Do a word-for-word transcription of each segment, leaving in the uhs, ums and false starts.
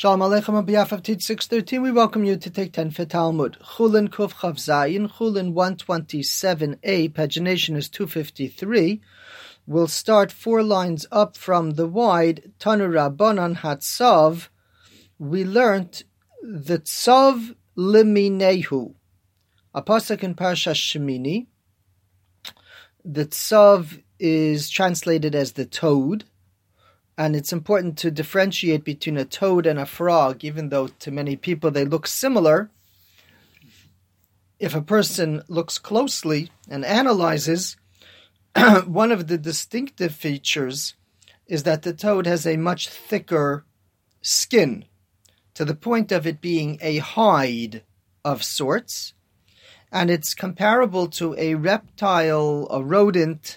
Shalom Aleichem on behalf of Teach six thirteen, we welcome you to take ten for Talmud. Chulin Kuf Chav Zayin, Chulin one twenty-seven a, pagination is two fifty-three. We'll start four lines up from the wide, Tanu Rabbanan Hatzav. We learnt the Tzav Liminehu, a pasuk in Parashat Shemini. The Tzav is translated as the toad. And it's important to differentiate between a toad and a frog, even though to many people they look similar. If a person looks closely and analyzes, one of the distinctive features is that the toad has a much thicker skin, to the point of it being a hide of sorts. And it's comparable to a reptile, a rodent,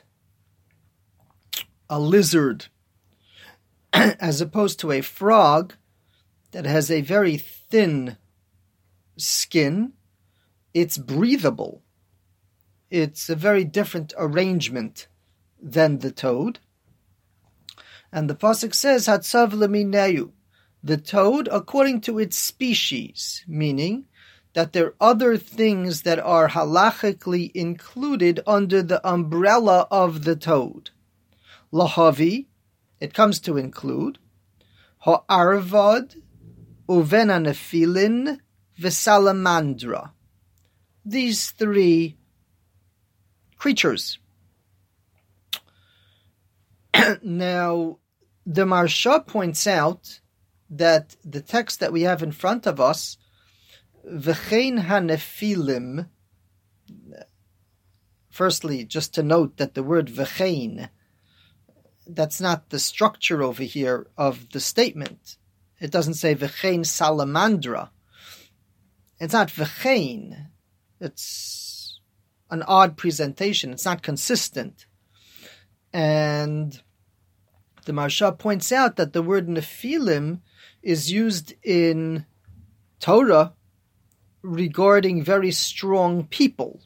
a lizard, as opposed to a frog that has a very thin skin. It's breathable. It's a very different arrangement than the toad. And the pasuk says, Hatzav lemineyu, the toad according to its species, meaning that there are other things that are halachically included under the umbrella of the toad. Lahavi, it comes to include ha'arvad, uven hanefilin, v'salamandra. These three creatures. Now, the Maharsha points out that the text that we have in front of us, v'chein hanefilim, firstly, just to note that the word v'chein, that's not the structure over here of the statement. It doesn't say v'chein salamandra. It's not v'chein. It's an odd presentation. It's not consistent. And the Maharsha points out that the word nephilim is used in Torah regarding very strong people.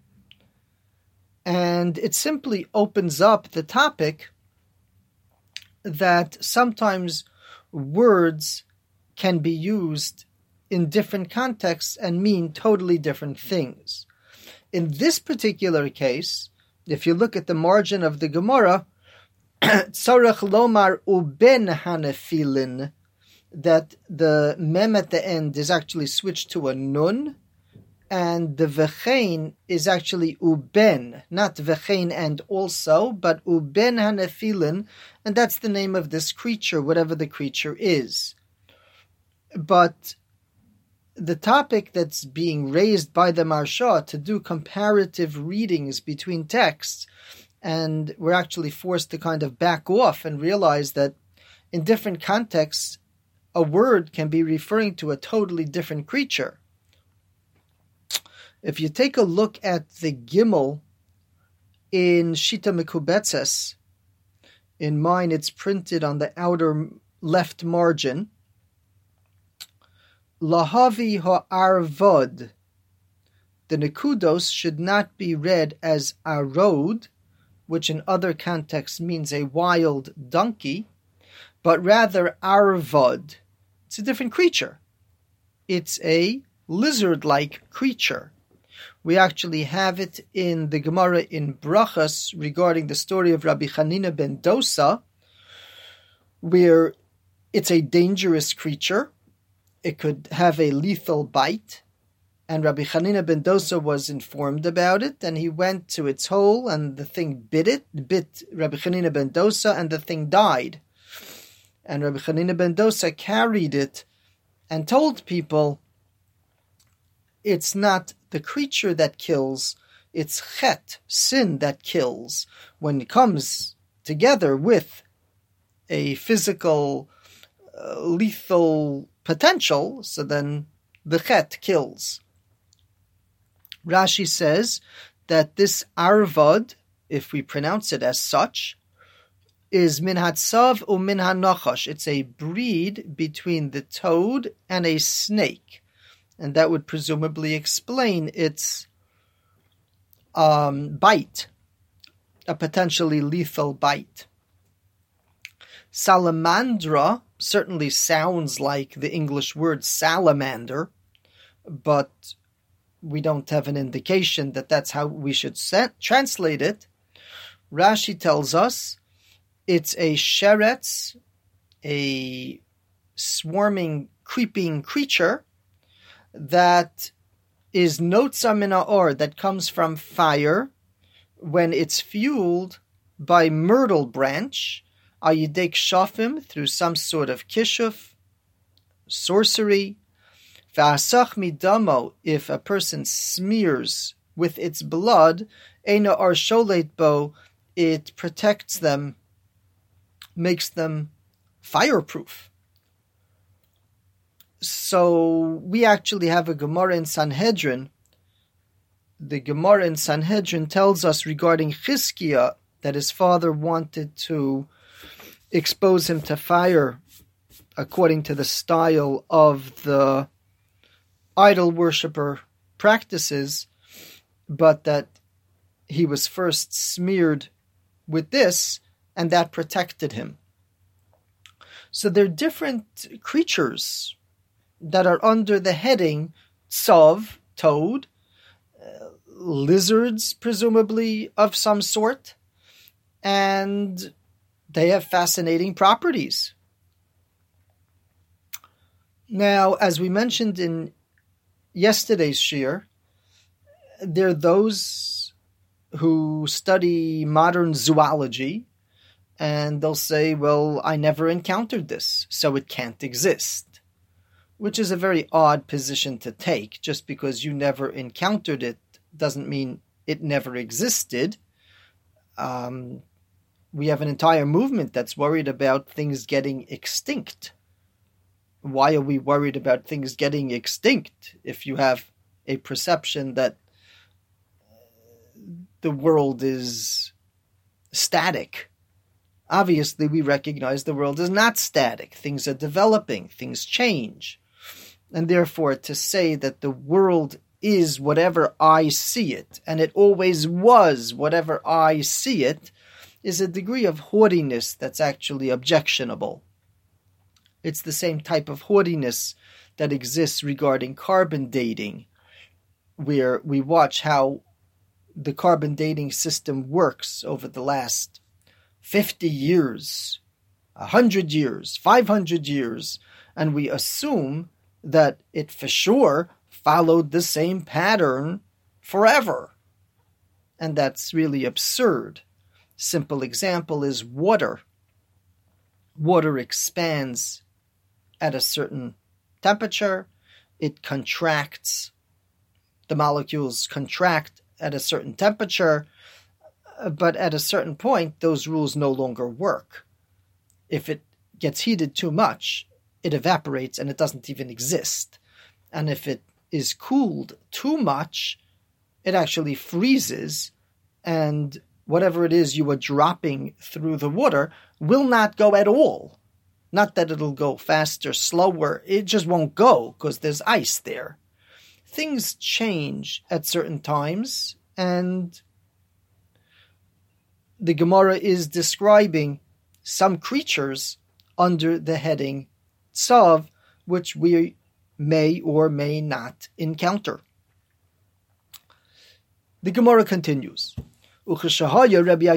And it simply opens up the topic that sometimes words can be used in different contexts and mean totally different things. In this particular case, if you look at the margin of the Gemara, Tzarech lomar uben hanefilin, that the mem at the end is actually switched to a nun, and the v'chein is actually uben, not v'chein and also, but uben hanefilin, and that's the name of this creature, whatever the creature is. But the topic that's being raised by the Maharsha to do comparative readings between texts, and we're actually forced to kind of back off and realize that in different contexts, a word can be referring to a totally different creature. If you take a look at the Gimel in Shita Mekubetzes, in mine it's printed on the outer left margin, Lahavi ha'arvod, the Nekudos should not be read as arod, which in other contexts means a wild donkey, but rather arvod. It's a different creature. It's a lizard-like creature. We actually have it in the Gemara in Brachas regarding the story of Rabbi Chanina ben Dosa, where it's a dangerous creature. It could have a lethal bite, and Rabbi Chanina ben Dosa was informed about it, and he went to its hole, and the thing bit it, bit Rabbi Chanina ben Dosa, and the thing died. And Rabbi Chanina ben Dosa carried it and told people, it's not the creature that kills, it's chet, sin, that kills. When it comes together with a physical, uh, lethal potential, so then the chet kills. Rashi says that this arvad, if we pronounce it as such, is min hatzav u min hanachash. It's a breed between the toad and a snake. And that would presumably explain its um, bite, a potentially lethal bite. Salamandra certainly sounds like the English word salamander, but we don't have an indication that that's how we should set, translate it. Rashi tells us it's a sheretz, a swarming, creeping creature that is notza min ha'or, that comes from fire when it's fueled by myrtle branch, ayidek shafim, through some sort of kishuf, sorcery. V'asach midamo, if a person smears with its blood, eina ar sholet bo, it protects them, makes them fireproof. So we actually have a Gemara in Sanhedrin. The Gemara in Sanhedrin tells us regarding Chizkiah that his father wanted to expose him to fire according to the style of the idol worshipper practices, but that he was first smeared with this, and that protected him. So there are different creatures that are under the heading Tzav, toad, uh, lizards presumably of some sort, and they have fascinating properties. Now, as we mentioned in yesterday's shir, there are those who study modern zoology, and they'll say, well, I never encountered this, so it can't exist. Which is a very odd position to take. Just because you never encountered it doesn't mean it never existed. Um, we have an entire movement that's worried about things getting extinct. Why are we worried about things getting extinct if you have a perception that the world is static? Obviously, we recognize the world is not static. Things are developing, things change. And therefore, to say that the world is whatever I see it, and it always was whatever I see it, is a degree of haughtiness that's actually objectionable. It's the same type of haughtiness that exists regarding carbon dating, where we watch how the carbon dating system works over the last fifty years, one hundred years, five hundred years, and we assume that it for sure followed the same pattern forever. And that's really absurd. Simple example is water. Water expands at a certain temperature. It contracts. The molecules contract at a certain temperature. But at a certain point, those rules no longer work. If it gets heated too much, it evaporates and it doesn't even exist. And if it is cooled too much, it actually freezes, and whatever it is you are dropping through the water will not go at all. Not that it'll go faster, slower, it just won't go because there's ice there. Things change at certain times, and the Gemara is describing some creatures under the heading Tzav, which we may or may not encounter. The Gemara continues. When Rabbi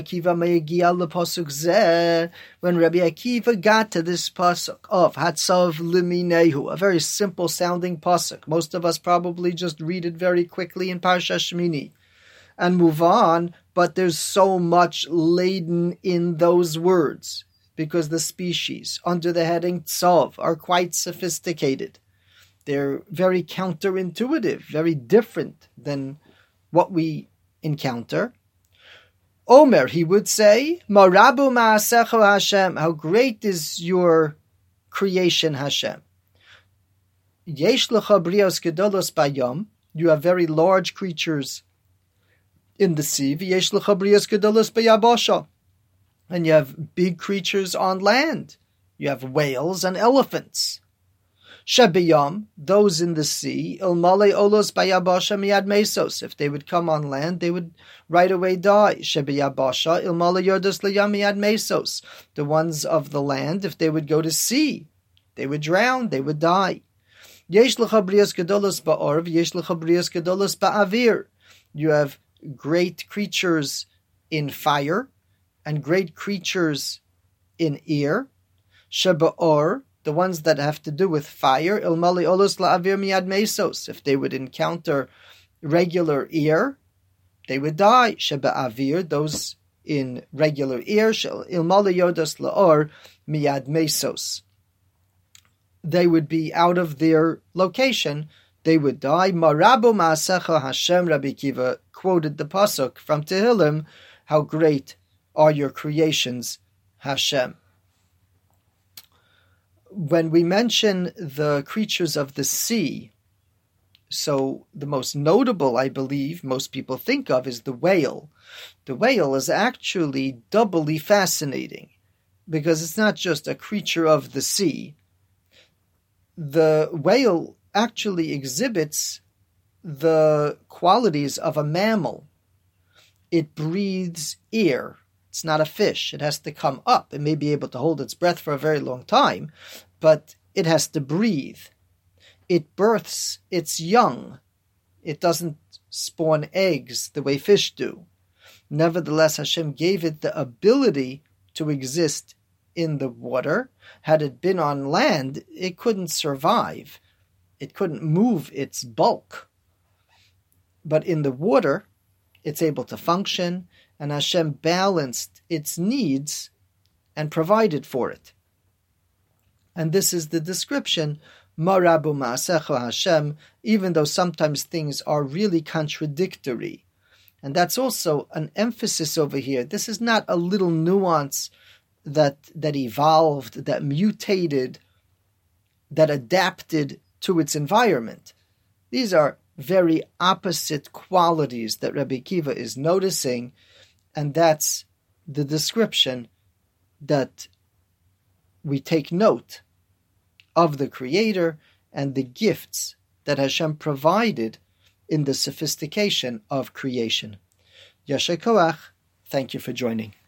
Akiva got to this pasuk of Hatzav Liminehu, a very simple sounding pasuk, most of us probably just read it very quickly in Parsha Shmini and move on, but there's so much laden in those words because the species under the heading Tzav are quite sophisticated. They're very counterintuitive, very different than what we encounter. Omer, he would say, Marabu ma'asecho Hashem, how great is your creation, Hashem. Yesh lecha brios gedolos bayom, you have very large creatures in the sea. Yesh lecha brios gedolos bayabasha, and you have big creatures on land. You have whales and elephants. Shebiyam, those in the sea, ilmale olos bayabasha miad mesos. If they would come on land, they would right away die. Shebiyabasha, ilmale yordos liyam miad mesos. The ones of the land, if they would go to sea, they would drown, they would die. Yesh lecha brias gedolos ba'or, yesh lecha brias gedolos ba'avir. You have great creatures in fire, and great creatures in air. Sheba'or, the ones that have to do with fire, ilmali olos la'avir miad mesos. If they would encounter regular air, they would die. Sheba'avir, those in regular air, ilmali yodas la'or miad mesos. They would be out of their location, they would die. Marabu ma'asecha Hashem, Rabbi Kiva quoted the pasuk from Tehillim, how great are your creations, Hashem. When we mention the creatures of the sea, so the most notable, I believe, most people think of is the whale. The whale is actually doubly fascinating, because it's not just a creature of the sea. The whale actually exhibits the qualities of a mammal. It breathes air. It's not a fish. It has to come up. It may be able to hold its breath for a very long time, but it has to breathe. It births its young. It doesn't spawn eggs the way fish do. Nevertheless, Hashem gave it the ability to exist in the water. Had it been on land, it couldn't survive. It couldn't move its bulk. But in the water, it's able to function, and Hashem balanced its needs and provided for it. And this is the description, Marabu ma'asecha Hashem, even though sometimes things are really contradictory. And that's also an emphasis over here. This is not a little nuance that that evolved, that mutated, that adapted to its environment. These are very opposite qualities that Rabbi Kiva is noticing, and that's the description that we take note of the Creator and the gifts that Hashem provided in the sophistication of creation. Yasher Koach, thank you for joining.